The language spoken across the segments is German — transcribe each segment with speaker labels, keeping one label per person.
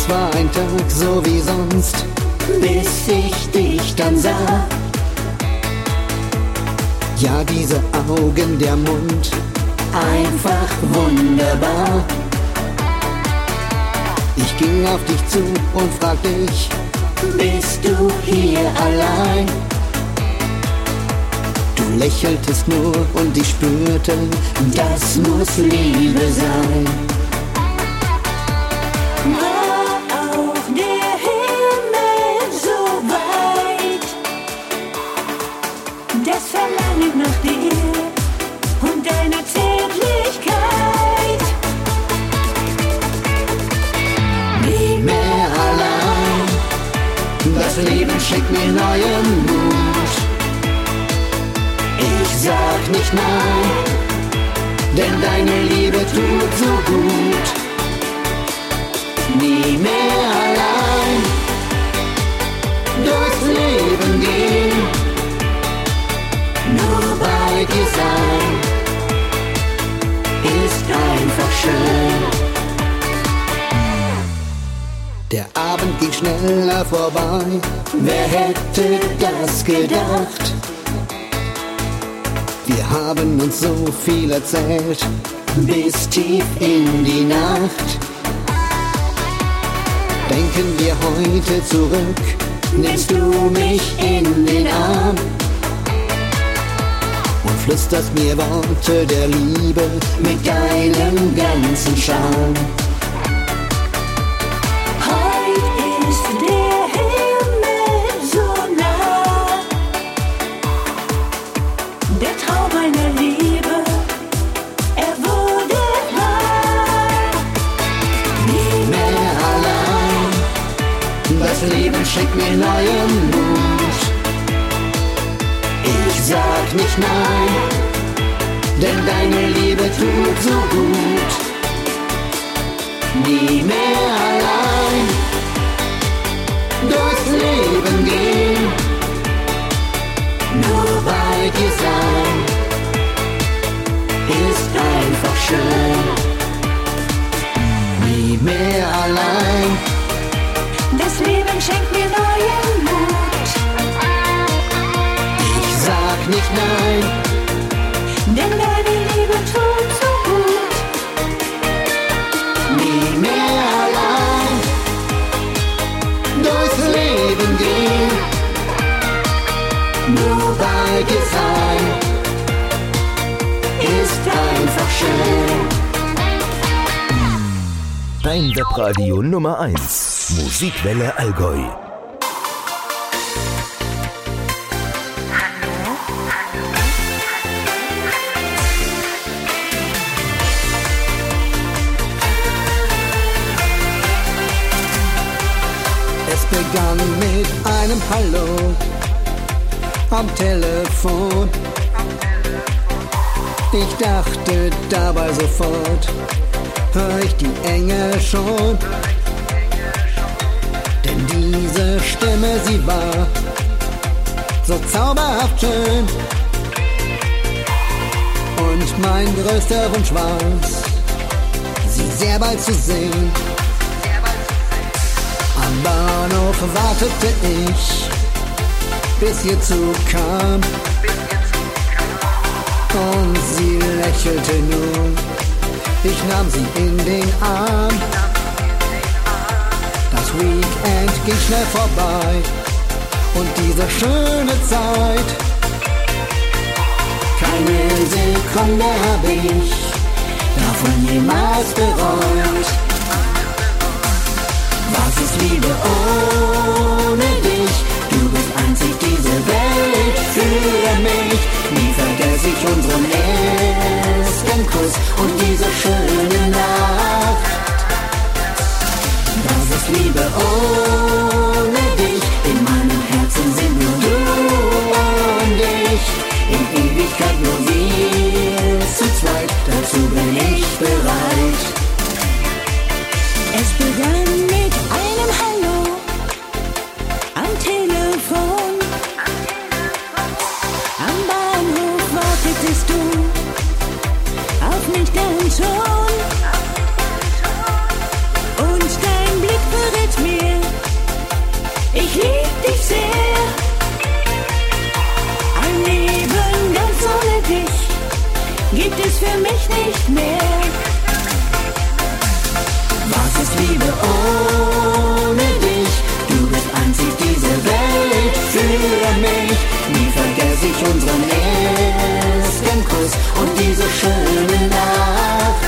Speaker 1: Es war ein Tag so wie sonst, bis ich dich dann sah. Ja, diese Augen, der Mund, einfach wunderbar. Ich ging auf dich zu und fragte dich, bist du hier allein? Du lächeltest nur und ich spürte, das muss Liebe sein.
Speaker 2: War auch der Himmel so weit, das Verlangen nach dir und deiner Zärtlichkeit.
Speaker 1: Nie mehr allein, das Leben schenkt mir neuen Mut. Ich sag nicht nein, denn deine Liebe tut so gut. Nie mehr allein, durchs Leben gehen, nur bei dir sein, ist einfach schön. Der Abend ging schneller vorbei, wer hätte das gedacht? Wir haben uns so viel erzählt, bis tief in die Nacht. Denken wir heute zurück, nimmst du mich in den Arm und flüsterst mir Worte der Liebe mit deinem ganzen Charme.
Speaker 2: Heute ist der Himmel so nah, der Traum meiner Liebe, er wurde wahr.
Speaker 1: Nie mehr allein, das Leben schenkt mir neuen Mut. Ich sag nicht nein, denn deine Liebe tut so gut. Nie mehr allein, durchs Leben gehen, nur bei dir sein, ist einfach schön. Nie mehr allein,
Speaker 2: Das Leben schenkt mir neuen Mut,
Speaker 1: ich sag nicht nein,
Speaker 2: denn deine Liebe tut so gut.
Speaker 1: nie mehr allein, durchs Leben gehen, nur bei dir sein, ist einfach schön.
Speaker 3: Dein Webradio Nummer 1. Musikwelle Allgäu.
Speaker 1: Es begann mit einem Hallo am Telefon. Ich dachte dabei sofort, hör ich die Engel schon. Denn diese Stimme, sie war so zauberhaft schön. Und mein größter Wunsch war's, sie sehr bald zu sehen. Am Bahnhof wartete ich, bis ihr Zug kam. Und sie lächelte nur, ich nahm sie in den Arm. Das Weekend ging schnell vorbei und diese schöne Zeit. Keine Sekunde hab ich davon jemals bereut. Was ist Liebe ohne dich? Du bist einzig diese Welt für mich. Nie vergesse ich unseren ersten Kuss und diese schöne Nacht. Das ist Liebe ohne dich. In meinem Herzen sind nur du und ich. In Ewigkeit nur wir zu zweit. Dazu bin ich bereit.
Speaker 2: Es begann mit einem Hallo am Telefon. Am Bahnhof wartetest du auf mich dann schon. Und dein Blick verrät für mich nicht mehr.
Speaker 1: Was ist Liebe ohne dich? Du bist einzig diese Welt für mich. Nie vergesse ich unseren ersten Kuss und diese schöne Nacht.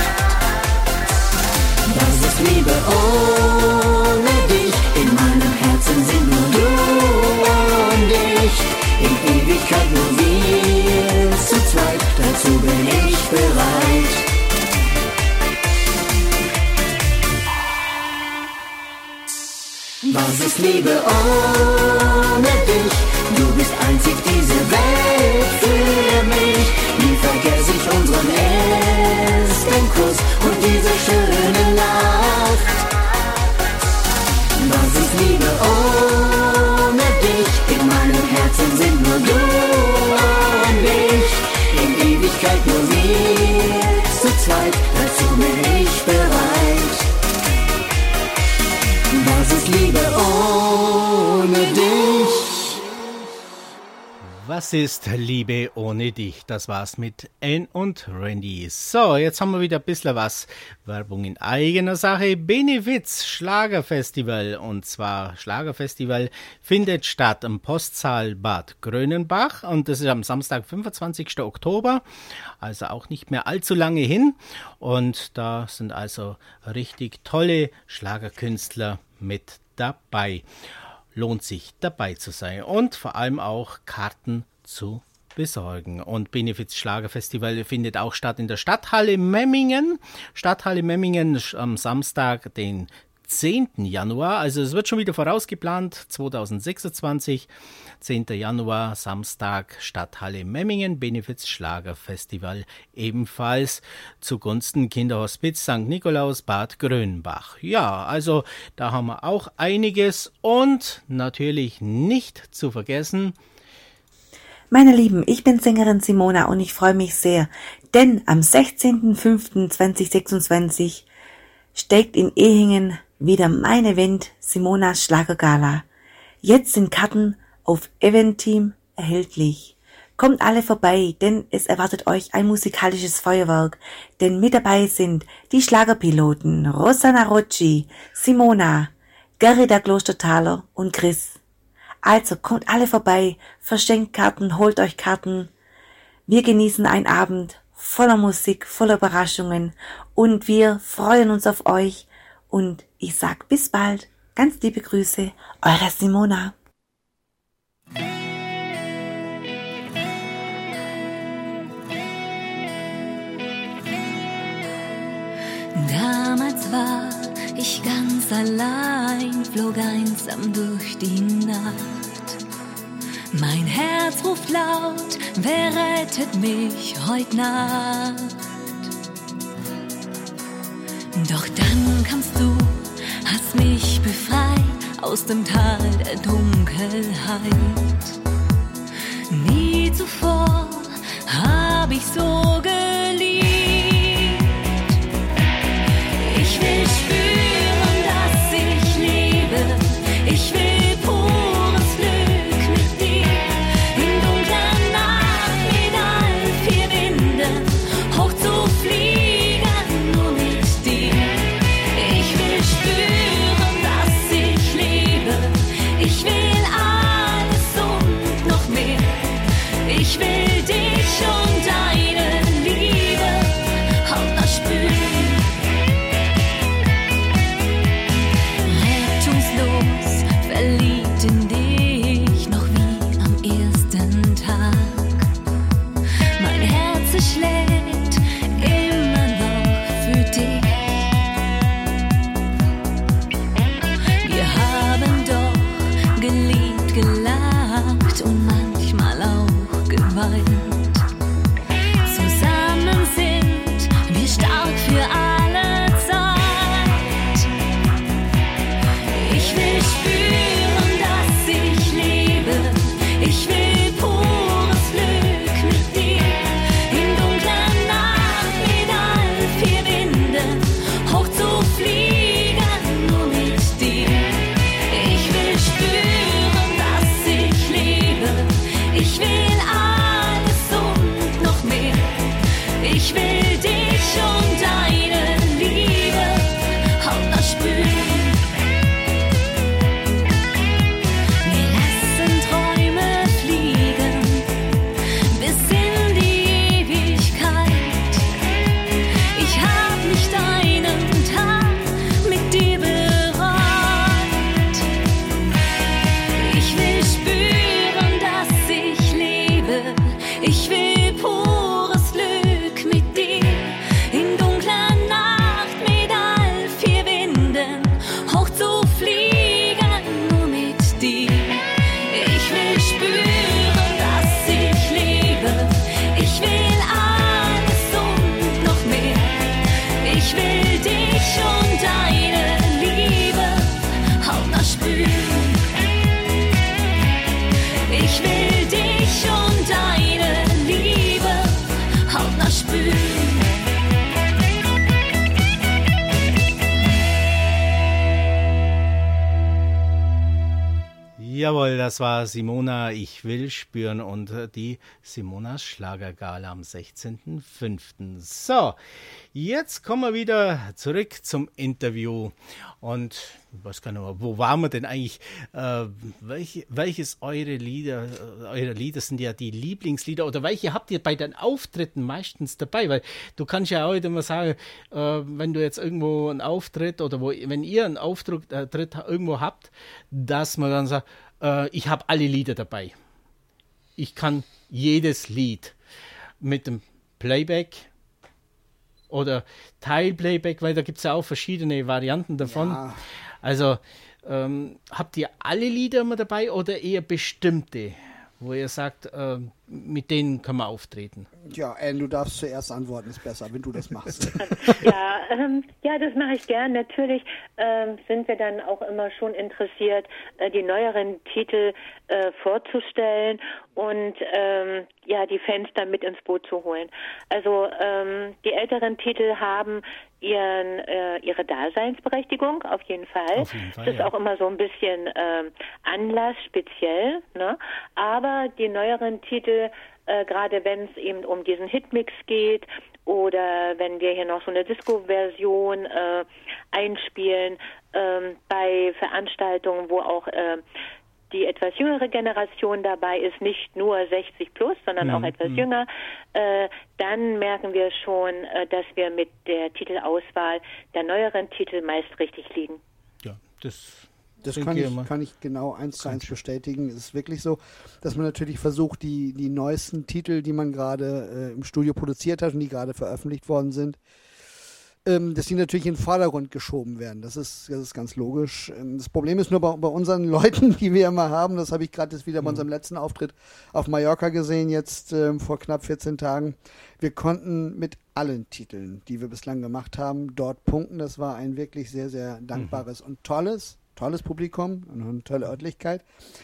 Speaker 1: Was ist Liebe ohne dich? In meinem Herzen sind nur du und ich. In Ewigkeit nur wir zu zweit, dazu bin ich bereit. Was ist Liebe ohne dich? Du bist einzig diese Welt für mich. Nie vergesse ich unseren ersten Kuss und diese schöne Nacht. Was ist Liebe ohne dich? In meinem Herzen sind nur du und ich. In Ewigkeit nur wir zu zweit, dazu bin ich bereit. Was ist Liebe ohne dich?
Speaker 4: Was ist Liebe ohne dich? Das war's mit Anne und Randy. So, jetzt haben wir wieder ein bisschen was Werbung in eigener Sache. Benefiz Schlagerfestival, und zwar Schlagerfestival findet statt im Postsaal Bad Grönenbach und das ist am Samstag, 25. Oktober, also auch nicht mehr allzu lange hin, und da sind also richtig tolle Schlagerkünstler mit dabei. Lohnt sich dabei zu sein und vor allem auch Karten zu besorgen. Und Benefiz Schlagerfestival findet auch statt in der Stadthalle Memmingen. Stadthalle Memmingen am Samstag, den 10. Januar. Also es wird schon wieder vorausgeplant, 2026. 10. Januar, Samstag, Stadthalle Memmingen, Benefiz Schlagerfestival, ebenfalls zugunsten Kinderhospiz St. Nikolaus Bad Grönbach. Ja, also da haben wir auch einiges, und natürlich nicht zu vergessen.
Speaker 5: Meine Lieben, ich bin Sängerin Simona und ich freue mich sehr, denn am 16.05.2026 steigt in Ehingen wieder mein Event Simonas Schlagergala. Jetzt sind Karten auf Eventim erhältlich. Kommt alle vorbei, denn es erwartet euch ein musikalisches Feuerwerk, denn mit dabei sind die Schlagerpiloten Rosanna Rocci, Simona, Gerda Klosterthaler und Chris. Also kommt alle vorbei, verschenkt Karten, holt euch Karten. Wir genießen einen Abend voller Musik, voller Überraschungen, und wir freuen uns auf euch, und ich sag bis bald. Ganz liebe Grüße, eure Simona.
Speaker 2: Damals war ich ganz allein, flog einsam durch die Nacht. Mein Herz ruft laut, wer rettet mich heut Nacht? Doch dann kamst du, hast mich befreit aus dem Tal der Dunkelheit. Nie zuvor hab ich so geliebt. Ich will spüren, dass ich lebe. Ich will pures Glück mit dir. In dunkler Nacht mit all vier Winden hoch zu fliegen, nur mit dir. Ich will spüren, dass ich lebe. Ich will alles und noch mehr. Ich will dich und deine Liebe hautnah spüren. Rettungslos, verliebt in dich, noch wie am ersten Tag. Mein Herz schlägt immer noch für dich. Wir haben doch geliebt, gelacht und manchmal auch geweint. Zusammen sind wir stark für alle Zeit. Ich will spüren, dass ich lebe. Ich will pures Glück mit dir. In dunkler Nacht mit all vier Winden hoch zu fliegen, nur mit dir. Ich will spüren, dass ich lebe. Ich will alles spüren. Wir lassen Träume fliegen bis in die Ewigkeit. Ich hab nicht einen Tag mit dir bereut. Ich will spüren, dass ich lebe. Ich will pures Glück mit dir. In dunkler Nacht mit all vier Winden hoch zu fliegen, nur mit dir. Ich will spüren, dass ich lebe. Ich will alles und noch mehr. Ich will dich und deine Liebe hautnah spüren. Ich will dich und deine Liebe hautnah spüren.
Speaker 4: Jawohl, das war Simona, ich will spüren und die Simonas Schlagergala am 16.05. So, jetzt kommen wir wieder zurück zum Interview und ich weiß gar nicht mehr, wo waren wir denn eigentlich? Welches eure Lieder sind ja die Lieblingslieder oder welche habt ihr bei den Auftritten meistens dabei? Weil du kannst ja heute immer sagen, wenn du jetzt irgendwo einen Auftritt oder wenn ihr einen Auftritt irgendwo habt, dass man dann sagt, ich habe alle Lieder dabei. Ich kann jedes Lied mit dem Playback oder Teilplayback, weil da gibt es ja auch verschiedene Varianten davon.
Speaker 6: Ja.
Speaker 4: Also habt ihr alle Lieder immer dabei oder eher bestimmte, wo ihr sagt, mit denen können wir auftreten?
Speaker 6: Ja, Anne, du darfst zuerst antworten, ist besser, wenn du das machst.
Speaker 7: Ja, das mache ich gern. Natürlich sind wir dann auch immer schon interessiert, die neueren Titel vorzustellen und die Fans dann mit ins Boot zu holen. Also die älteren Titel haben ihre Daseinsberechtigung, auf jeden Fall.
Speaker 4: Auf jeden Fall,
Speaker 7: das ist
Speaker 4: ja.
Speaker 7: auch immer so ein bisschen Anlass speziell, ne? Aber die neueren Titel, gerade wenn es eben um diesen Hitmix geht oder wenn wir hier noch so eine Disco-Version einspielen, bei Veranstaltungen, wo auch die etwas jüngere Generation dabei ist, nicht nur 60 plus, sondern auch etwas jünger, dann merken wir schon, dass wir mit der Titelauswahl der neueren Titel meist richtig liegen.
Speaker 4: Ja, das
Speaker 6: kann ich genau 1:1 bestätigen. Es ist wirklich so, dass man natürlich versucht, die neuesten Titel, die man gerade im Studio produziert hat und die gerade veröffentlicht worden sind, dass die natürlich in den Vordergrund geschoben werden. Das ist ganz logisch. Das Problem ist nur bei unseren Leuten, die wir immer haben, das habe ich gerade jetzt wieder bei unserem letzten Auftritt auf Mallorca gesehen, jetzt vor knapp 14 Tagen. Wir konnten mit allen Titeln, die wir bislang gemacht haben, dort punkten. Das war ein wirklich sehr, sehr dankbares und tolles Publikum und eine tolle Örtlichkeit.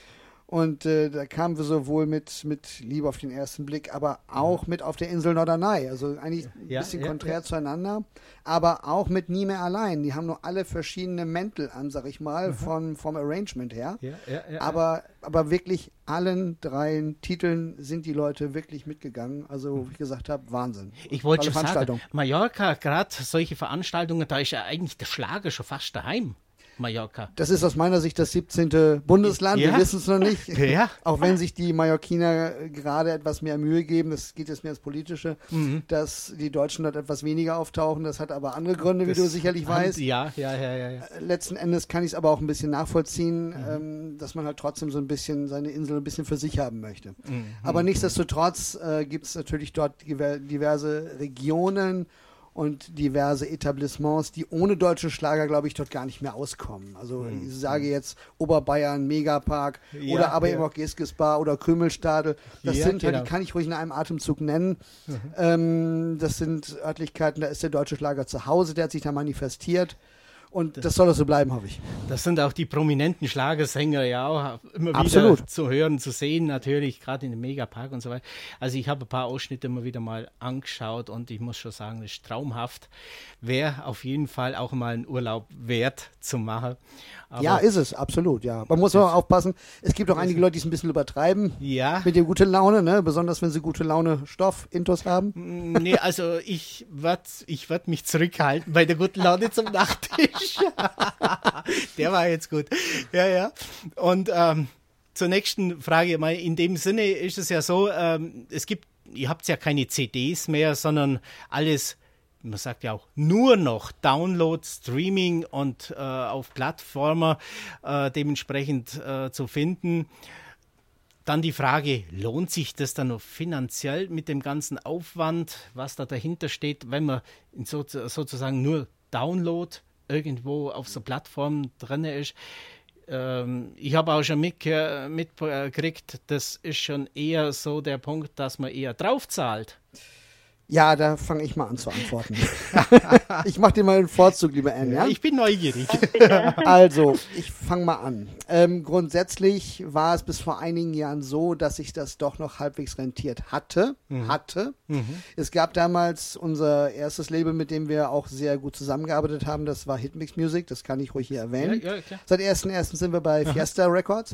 Speaker 6: Und da kamen wir sowohl mit Liebe auf den ersten Blick, aber auch mit Auf der Insel Norderney. Also eigentlich ein bisschen konträr zueinander, aber auch mit Nie mehr allein. Die haben nur alle verschiedene Mäntel an, sag ich mal, vom Arrangement her. Aber wirklich allen 3 Titeln sind die Leute wirklich mitgegangen. Also, wie ich gesagt habe, Wahnsinn.
Speaker 4: Ich wollte schon sagen, Mallorca, gerade solche Veranstaltungen, da ist ja eigentlich der Schlager schon fast daheim. Mallorca.
Speaker 6: Das ist aus meiner Sicht das 17. Bundesland, wir wissen es noch nicht.
Speaker 4: Ja.
Speaker 6: Auch wenn sich die Mallorquiner gerade etwas mehr Mühe geben, das geht jetzt mehr ins Politische, dass die Deutschen dort etwas weniger auftauchen. Das hat aber andere Gründe, wie du sicherlich weißt.
Speaker 4: Ja.
Speaker 6: Letzten Endes kann ich es aber auch ein bisschen nachvollziehen, dass man halt trotzdem so ein bisschen seine Insel ein bisschen für sich haben möchte. Aber nichtsdestotrotz gibt es natürlich dort diverse Regionen und diverse Etablissements, die ohne deutsche Schlager, glaube ich, dort gar nicht mehr auskommen. Also ich sage jetzt Oberbayern, Megapark oder aber eben auch Geskes-Bar oder Krümelstadel. Das sind halt, die kann ich ruhig in einem Atemzug nennen. Das sind Örtlichkeiten, da ist der deutsche Schlager zu Hause, der hat sich da manifestiert. Und das soll auch so bleiben, hoffe ich.
Speaker 4: Das sind auch die prominenten Schlagersänger ja auch immer
Speaker 6: Absolut.
Speaker 4: wieder zu hören, zu sehen, natürlich, gerade in dem Megapark und so weiter. Also ich habe ein paar Ausschnitte immer wieder mal angeschaut und ich muss schon sagen, das ist traumhaft. Wäre auf jeden Fall auch mal einen Urlaub wert zu machen. Aber
Speaker 6: ja, ist es, absolut, ja. Man muss auch aufpassen, es gibt auch einige Leute, die es ein bisschen übertreiben mit der guten Laune, ne? Besonders wenn sie gute Laune Stoff-Intos haben.
Speaker 4: Nee, also ich werd mich zurückhalten bei der guten Laune zum Nachtisch. Der war jetzt gut. Ja, ja. Und zur nächsten Frage. Mal in dem Sinne ist es ja so, ihr habt ja keine CDs mehr, sondern alles, man sagt ja auch, nur noch Download, Streaming und auf Plattformen dementsprechend zu finden. Dann die Frage, lohnt sich das dann noch finanziell mit dem ganzen Aufwand, was da dahinter steht, wenn man sozusagen nur Download irgendwo auf so Plattformen drin ist? Ich habe auch schon mitgekriegt, das ist schon eher so der Punkt, dass man eher drauf zahlt.
Speaker 6: Ja, da fange ich mal an zu antworten. Ich mache dir mal einen Vorzug, lieber Anne.
Speaker 4: Ja, ich bin neugierig.
Speaker 6: Also, ich fange mal an. Grundsätzlich war es bis vor einigen Jahren so, dass sich das doch noch halbwegs rentiert hatte. Es gab damals unser erstes Label, mit dem wir auch sehr gut zusammengearbeitet haben. Das war Hitmix Music, das kann ich ruhig hier erwähnen.
Speaker 4: Ja, klar.
Speaker 6: Seit 1.1. sind wir bei Fiesta Records.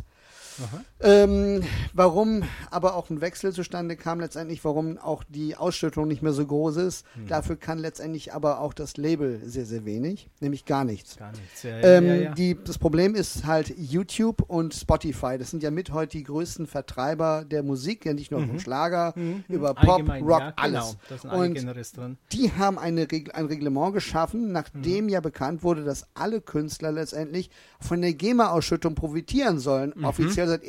Speaker 6: Warum aber auch ein Wechsel zustande kam letztendlich, warum auch die Ausschüttung nicht mehr so groß ist, dafür kann letztendlich aber auch das Label sehr, sehr wenig, nämlich gar nichts.
Speaker 4: Ja.
Speaker 6: Das Problem ist halt YouTube und Spotify, das sind ja mit heute die größten Vertreiber der Musik, ja nicht nur vom Schlager, über Pop,
Speaker 4: Allgemein,
Speaker 6: Rock,
Speaker 4: ja,
Speaker 6: alles.
Speaker 4: Genau. Das sind alle Genres drin.
Speaker 6: Die haben ein Reglement geschaffen, nachdem ja bekannt wurde, dass alle Künstler letztendlich von der GEMA-Ausschüttung profitieren sollen, offiziell seit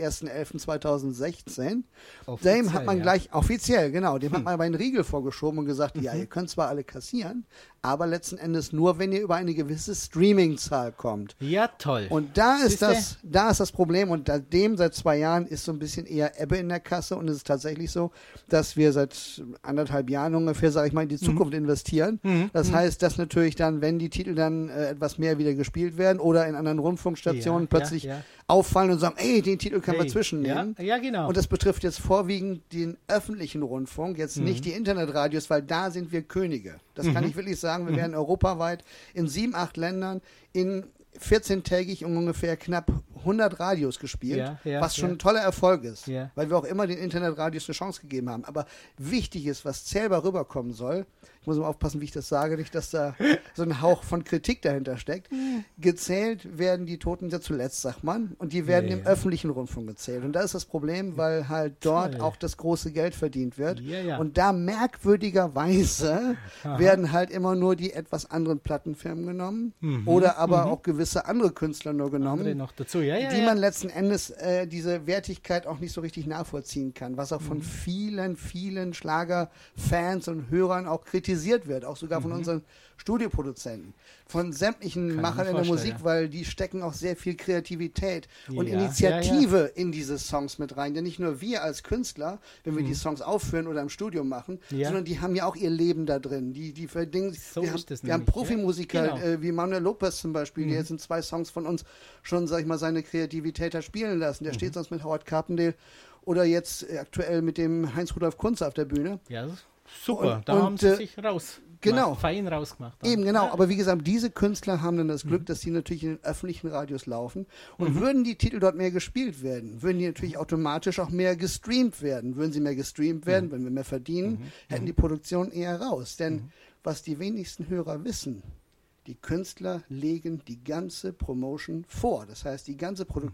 Speaker 6: 1.11.2016. Dem hat man gleich, offiziell, genau, dem hat man aber einen Riegel vorgeschoben und gesagt, ja, ihr könnt zwar alle kassieren, aber letzten Endes nur, wenn ihr über eine gewisse Streaming-Zahl kommt.
Speaker 4: Ja, toll.
Speaker 6: Und da ist das Problem und seit 2 Jahren ist so ein bisschen eher Ebbe in der Kasse und es ist tatsächlich so, dass wir seit 1,5 Jahren ungefähr, sage ich mal, in die Zukunft investieren. Das heißt, dass natürlich dann, wenn die Titel dann etwas mehr wieder gespielt werden oder in anderen Rundfunkstationen plötzlich auffallen und sagen, ey, den Titel können wir zwischennehmen.
Speaker 4: Ja, genau.
Speaker 6: Und das betrifft jetzt vorwiegend den öffentlichen Rundfunk, jetzt nicht die Internetradios, weil da sind wir Könige. Das kann ich wirklich sagen. Wir werden europaweit in 7, 8 Ländern in 14-tägig um ungefähr knapp 100 Radios gespielt, was schon ein toller Erfolg ist, weil wir auch immer den Internetradios eine Chance gegeben haben. Aber wichtig ist, was zählbar rüberkommen soll, ich muss mal aufpassen, wie ich das sage, nicht, dass da so ein Hauch von Kritik dahinter steckt. Gezählt werden die Toten ja zuletzt, sagt man, und die werden im öffentlichen Rundfunk gezählt. Und da ist das Problem, weil halt dort auch das große Geld verdient wird. Und da merkwürdigerweise werden halt immer nur die etwas anderen Plattenfirmen genommen oder aber auch gewisse andere Künstler nur genommen,
Speaker 4: Andere noch dazu.
Speaker 6: die man letzten Endes diese Wertigkeit auch nicht so richtig nachvollziehen kann, was auch von vielen, vielen Schlagerfans und Hörern auch kritisiert wird, auch sogar von unseren Studioproduzenten, von sämtlichen Machern in der Musik, weil die stecken auch sehr viel Kreativität und Initiative in diese Songs mit rein. Denn nicht nur wir als Künstler, wenn wir die Songs aufführen oder im Studio machen, sondern die haben ja auch ihr Leben da drin. Die verdienen, wir haben Profimusiker wie Manuel Lopez zum Beispiel, der jetzt in 2 Songs von uns schon, sag ich mal, seine Kreativität hat spielen lassen. Der steht sonst mit Howard Carpendale oder jetzt aktuell mit dem Heinz-Rudolf Kunze auf der Bühne.
Speaker 4: Ja, super. Da haben sie sich fein rausgemacht.
Speaker 6: Eben, genau. Aber wie gesagt, diese Künstler haben dann das Glück, dass sie natürlich in den öffentlichen Radios laufen. Und würden die Titel dort mehr gespielt werden, würden die natürlich automatisch auch mehr gestreamt werden. Würden sie mehr gestreamt werden, wenn wir mehr verdienen, hätten die Produktion eher raus. Denn was die wenigsten Hörer wissen, die Künstler legen die ganze Promotion vor. Das heißt, die ganze Produktion